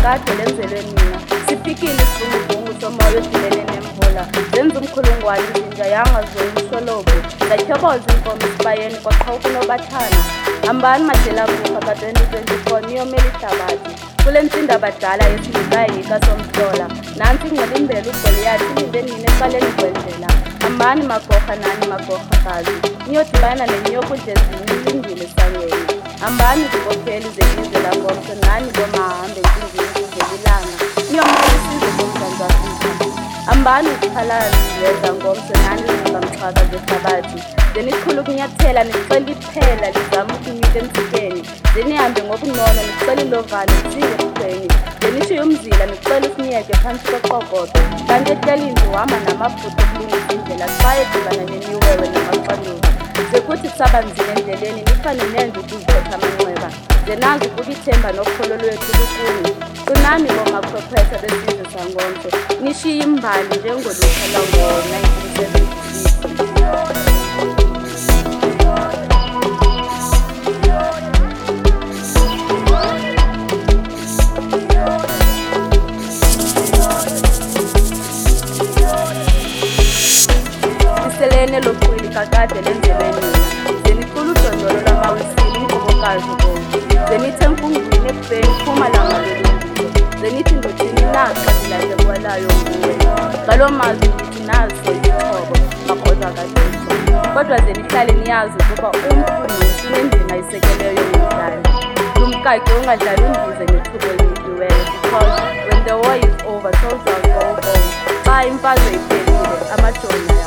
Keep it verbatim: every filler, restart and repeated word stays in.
kakade lenzelwe nina. Sifikile isivunguvungu somoya odibene nemvula, zenza umkhulungwane izinja yangazweni usholobu, zatyokoza inkomo esibayeni kwaqhawuka unobathana. Hambani madela-kufa ka-twenty twenty-four niyomela ihlabathi kule ntsimbi abadala yesingekayika somhlola. Nantsi ingxilimbela uGoliyathi ilinde nina ecaleni kwendlela. Hambani magorha nani magorhakazi niyodibana nenyoka udlezini ilindile esangweni. Hambani zibopheleli zelizwe langomso nani bomahambe entsimbi kuvelilanga niyomela isizwe soMzantsi Afrika. Hambani ukukhalala niveza ngomso nani zingamxhaka zehlabathi, zeniqhula ukunyathela nicela iphela lizama ukunyuka emthethweni, zenihambe ngobunono nicela ilovane lisinge ebukhweni, zenishiye umzila nicela usinyeke phantsi koqokotho, kanti etyalini uhamba namafutha okulungisa indlela xa edibana nemiwewe namaxanduva. Sekuthi kusabanzile endleleni nifane nenze ukuziphetha amanxeba, zenazi ukuba ithemba nokholo lwethu lukuni. Qinani boomakhwekhwetha besizwe sangomso, nishiye imbali njengolutsha lwango-nineteen seventy-six. Iselene loqwili kakade lenzelwe nina, zenicula udondolo lwamawisile umqobokazi bonke, zenithe mfungwini ekubeni phumalanga lolungiso, zenithi ndothini na xa ndilahlekelayo nguwe. Ngaloo mazwi ndithi nazo izixhobo makhoza kaThixo, kodwa zenihlale niyazi ukuba umntu nomntu unendima esekeleyo yomdlali. Lumkakhe ungadlali undize nethubo elinikiweyo, because when the war is over soldiers go home. Xa imfazwe iphelile amajoni